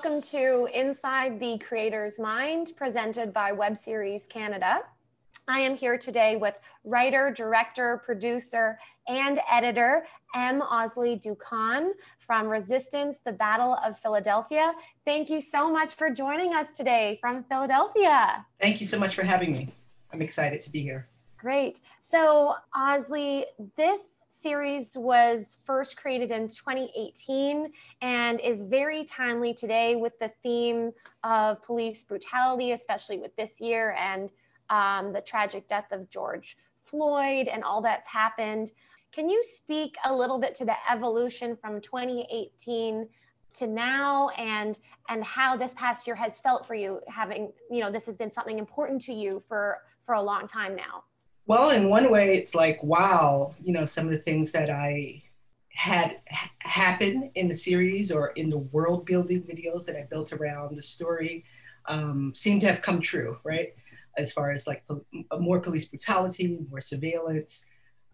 welcome to Inside the Creator's Mind, presented by Web Series Canada. I am here today with writer, director, producer, and editor M. Osley Dukan from Resistance: The Battle of Philadelphia. Thank you so much for joining us today from Philadelphia. Thank you so much for having me. I'm excited to be here. Great. So, Osley, this series was first created in 2018 and is very timely today with the theme of police brutality, especially with this year and the tragic death of George Floyd and all that's happened. Can you speak a little bit to the evolution from 2018 to now and how this past year has felt for you, having, this has been something important to you for a long time now? Well, in one way, it's like, wow, some of the things that I had happen in the series or in the world building videos that I built around the story seem to have come true, right? As far as like more police brutality, more surveillance,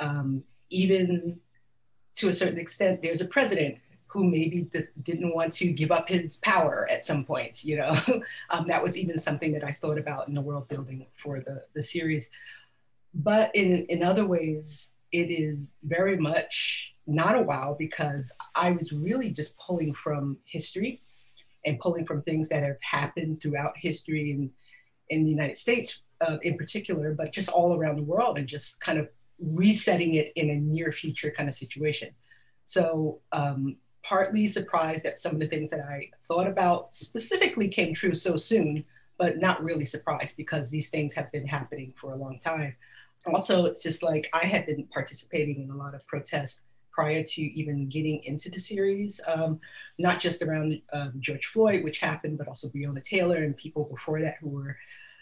even to a certain extent, there's a president who maybe didn't want to give up his power at some point, that was even something that I thought about in the world building for the series. But in other ways, it is very much not a wow, because I was really just pulling from history and pulling from things that have happened throughout history in the United States in particular, but just all around the world, and just kind of resetting it in a near future kind of situation. So partly surprised that some of the things that I thought about specifically came true so soon, but not really surprised because these things have been happening for a long time. Also, it's just like I had been participating in a lot of protests prior to even getting into the series, not just around George Floyd, which happened, but also Breonna Taylor and people before that who were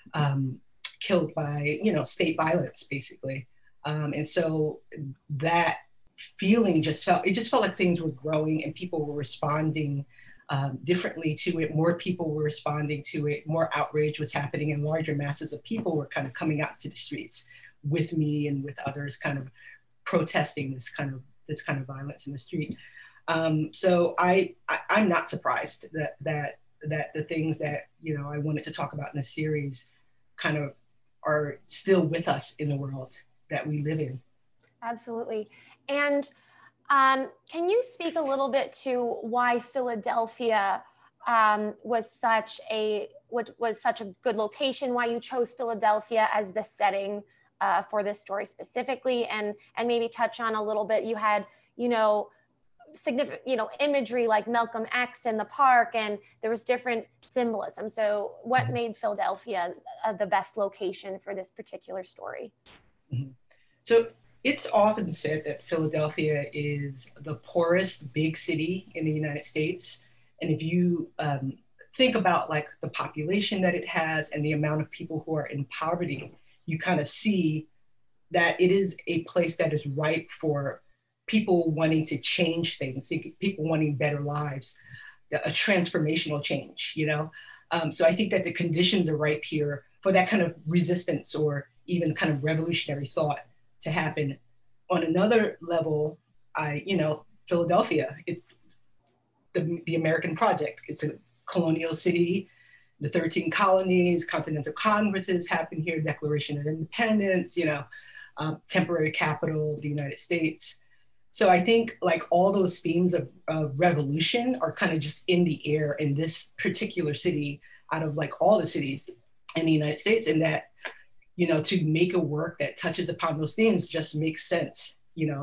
killed by, state violence, basically. And so that feeling just felt like things were growing and people were responding differently to it. More people were responding to it. More outrage was happening, and larger masses of people were kind of coming out to the streets with me and with others, kind of protesting this kind of violence in the street. So I'm not surprised that the things that I wanted to talk about in the series kind of are still with us in the world that we live in. Absolutely. And can you speak a little bit to why Philadelphia was such a good location, why you chose Philadelphia as the setting for this story specifically, and maybe touch on a little bit, you had, significant, imagery like Malcolm X in the park, and there was different symbolism. So what made Philadelphia the best location for this particular story? Mm-hmm. So it's often said that Philadelphia is the poorest big city in the United States. And if you think about like the population that it has and the amount of people who are in poverty, you kind of see that it is a place that is ripe for people wanting to change things, people wanting better lives, a transformational change, So I think that the conditions are ripe here for that kind of resistance or even kind of revolutionary thought to happen. On another level, Philadelphia, it's the American project. It's a colonial city. The 13 colonies, continental congresses happened here, Declaration of Independence, temporary capital of the United States. So I think like all those themes of revolution are kind of just in the air in this particular city out of like all the cities in the United States, and that, to make a work that touches upon those themes just makes sense,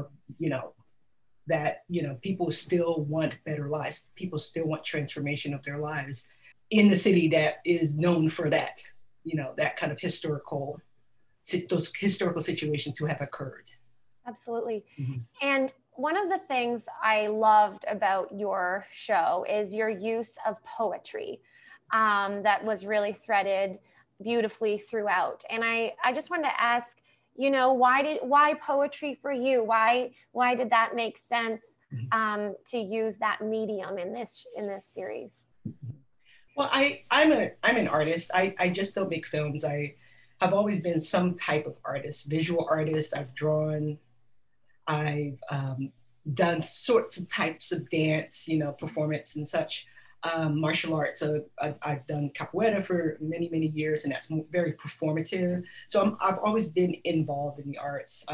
that, people still want better lives. People still want transformation of their lives in the city that is known for that, that kind of those historical situations who have occurred. Absolutely. Mm-hmm. And one of the things I loved about your show is your use of poetry that was really threaded beautifully throughout. And I just wanted to ask, why poetry for you? Why did that make sense to use that medium in this series? Well, I'm an artist. I just don't make films. I have always been some type of artist, visual artist. I've drawn, I've done sorts of types of dance, performance and such. martial arts. So I've done capoeira for many, many years, and that's very performative. So I've always been involved in the arts.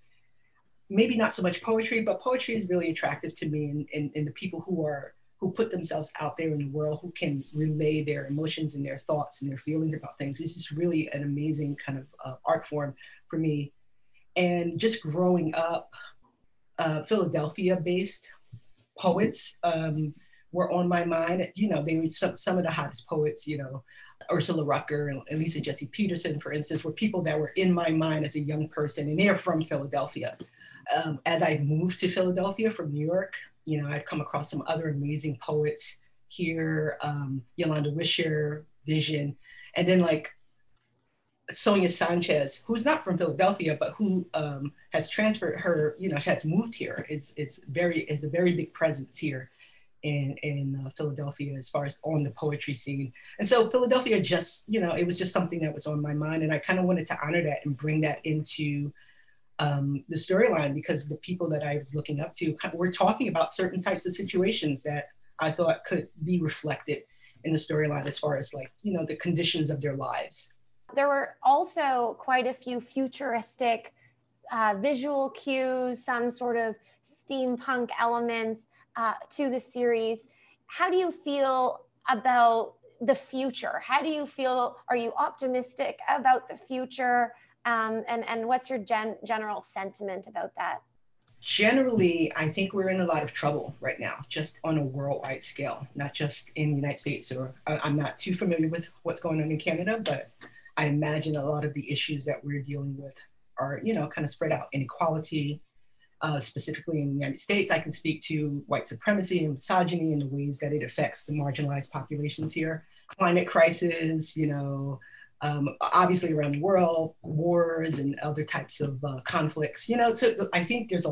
Maybe not so much poetry, but poetry is really attractive to me, and the people who put themselves out there in the world, who can relay their emotions and their thoughts and their feelings about things. It's just really an amazing kind of art form for me. And just growing up, Philadelphia-based poets were on my mind. You know, they were some of the hottest poets, you know, Ursula Rucker and Lisa Jessie Peterson, for instance, were people that were in my mind as a young person, and they're from Philadelphia. As I moved to Philadelphia from New York, you know, I've come across some other amazing poets here, Yolanda Wisher, Vision, and then like Sonia Sanchez, who's not from Philadelphia, but who has transferred her, you know, has moved here. Is a very big presence here in Philadelphia as far as on the poetry scene. And so Philadelphia just, you know, it was just something that was on my mind, and I kind of wanted to honor that and bring that into the storyline, because the people that I was looking up to were talking about certain types of situations that I thought could be reflected in the storyline as far as like, you know, the conditions of their lives. There were also quite a few futuristic visual cues, some sort of steampunk elements to the series. How do you feel about the future? How do you feel? Are you optimistic about the future? And what's your general sentiment about that? Generally, I think we're in a lot of trouble right now, just on a worldwide scale, not just in the United States. Or I'm not too familiar with what's going on in Canada, but I imagine a lot of the issues that we're dealing with are, you know, kind of spread out. Inequality, specifically in the United States, I can speak to white supremacy and misogyny and the ways that it affects the marginalized populations here. Climate crisis, you know, obviously around the world, wars and other types of conflicts, you know, so I think there's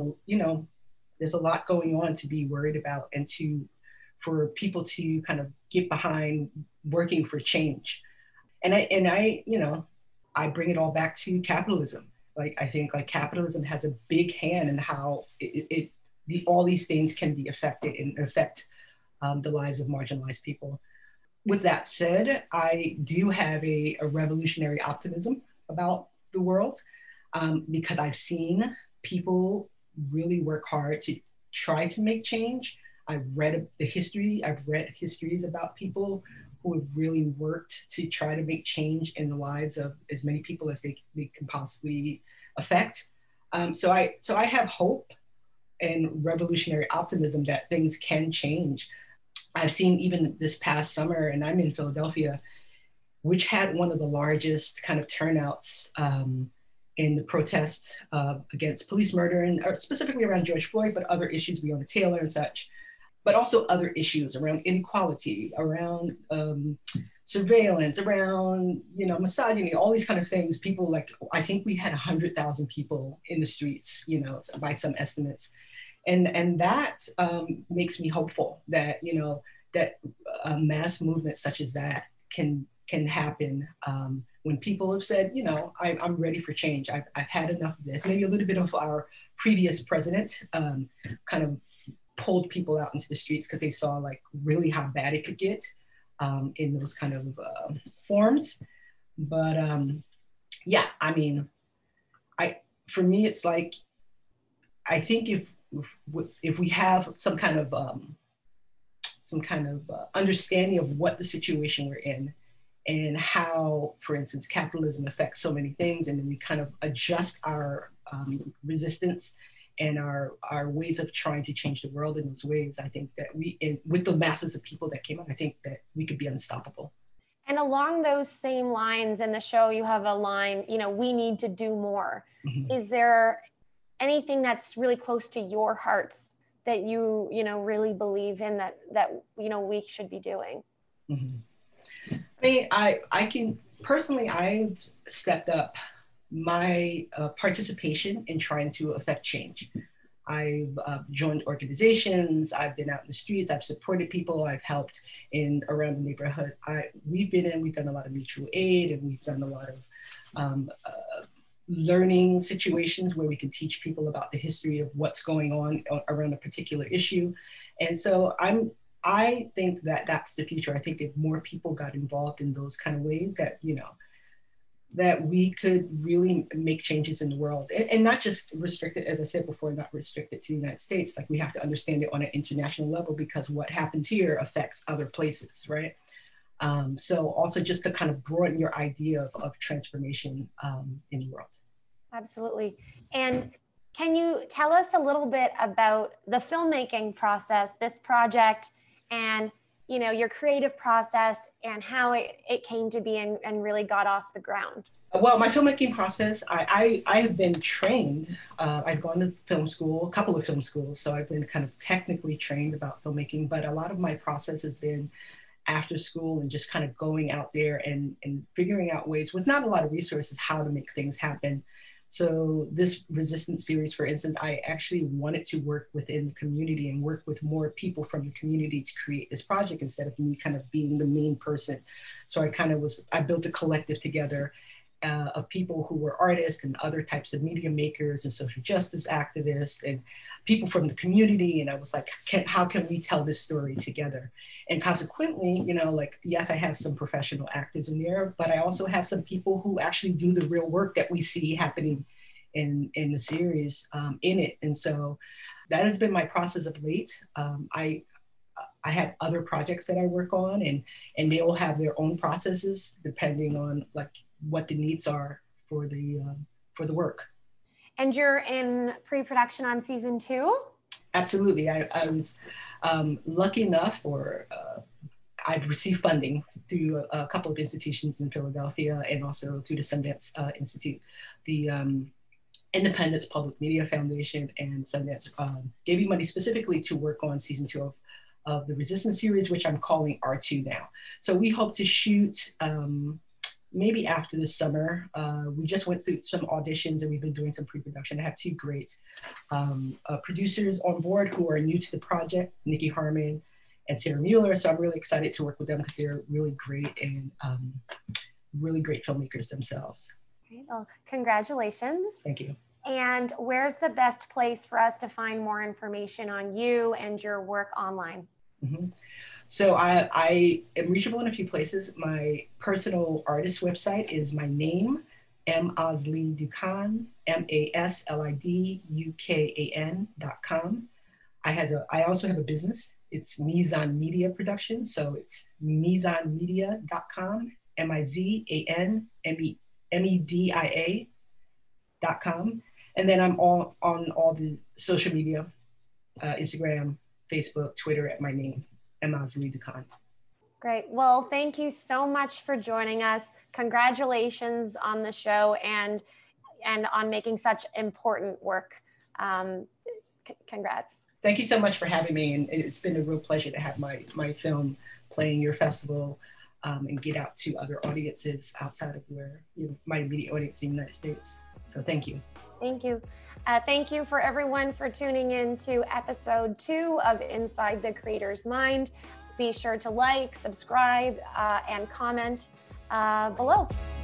a lot going on to be worried about, and for people to kind of get behind working for change. And I, you know, I bring it all back to capitalism. Like, I think like capitalism has a big hand in how all these things can be affected and affect the lives of marginalized people. With that said, I do have a revolutionary optimism about the world, because I've seen people really work hard to try to make change. I've read histories about people who have really worked to try to make change in the lives of as many people as they can possibly affect. So I have hope and revolutionary optimism that things can change. I've seen even this past summer, and I'm in Philadelphia, which had one of the largest kind of turnouts in the protest against police murder, and specifically around George Floyd, but other issues, Breonna Taylor and such, but also other issues around inequality, around surveillance, around, you know, misogyny, all these kind of things. People, like, I think we had 100,000 people in the streets, you know, by some estimates. And that makes me hopeful that, you know, that a mass movement such as that can happen when people have said, you know, I'm ready for change. I've had enough of this. Maybe a little bit of our previous president kind of pulled people out into the streets because they saw like really how bad it could get in those kind of forms. But yeah, I mean, for me, it's like, I think if we have some kind of understanding of what the situation we're in and how, for instance, capitalism affects so many things, and then we kind of adjust our resistance and our ways of trying to change the world in those ways, I think that with the masses of people that came out, I think that we could be unstoppable. And along those same lines in the show, you have a line, you know, we need to do more. Mm-hmm. Is there anything that's really close to your hearts that you know, really believe in that, you know, we should be doing? Mm-hmm. I mean, I can, personally, I've stepped up my participation in trying to affect change. I've joined organizations, I've been out in the streets, I've supported people, I've helped around the neighborhood. We've done a lot of mutual aid, and we've done a lot of learning situations where we can teach people about the history of what's going on around a particular issue. And so I think that that's the future. I think if more people got involved in those kind of ways, that, you know, that we could really make changes in the world, and not just restricted, as I said before, not restricted to the United States. Like, we have to understand it on an international level, because what happens here affects other places, right? So also just to kind of broaden your idea of transformation in the world. Absolutely. And can you tell us a little bit about the filmmaking process, this project, and, you know, your creative process and how it came to be and really got off the ground? Well, my filmmaking process, I have been trained. I've gone to film school, a couple of film schools, so I've been kind of technically trained about filmmaking, but a lot of my process has been after school and just kind of going out there and figuring out ways with not a lot of resources how to make things happen. So this Resistance series, for instance, I actually wanted to work within the community and work with more people from the community to create this project instead of me kind of being the main person. So I built a collective together of people who were artists and other types of media makers and social justice activists and people from the community. And I was like, how can we tell this story together? And consequently, you know, like, yes, I have some professional actors in there, but I also have some people who actually do the real work that we see happening in the series in it. And so that has been my process of late. I have other projects that I work on, and they all have their own processes depending on like what the needs are for the work. And you're in pre-production on season 2? Absolutely. I was lucky enough, or I've received funding through a couple of institutions in Philadelphia and also through the Sundance Institute. The Independence Public Media Foundation and Sundance gave me money specifically to work on season 2 of the Resistance series, which I'm calling R2 now. So we hope to shoot maybe after the summer. We just went through some auditions and we've been doing some pre-production. I have 2 great producers on board who are new to the project, Nikki Harmon and Sarah Mueller. So I'm really excited to work with them because they're really great and really great filmmakers themselves. Great. Well, congratulations. Thank you. And where's the best place for us to find more information on you and your work online? Mm-hmm. So I am reachable in a few places. My personal artist website is my name, Masli Dukan, MASLIDUKAN.com. I also have a business. It's Mizan Media Productions. So it's mizanmedia.com, MIZANMEDIA.com. And then I'm on all the social media, Instagram, Facebook, Twitter at my name, Masli Dukan. Great. Well, thank you so much for joining us. Congratulations on the show and on making such important work. Congrats. Thank you so much for having me. And it's been a real pleasure to have my film play in your festival and get out to other audiences outside of where, you know, my immediate audience in the United States. So thank you. Thank you. Thank you for everyone for tuning in to episode 2 of Inside the Creator's Mind. Be sure to like, subscribe, and comment below.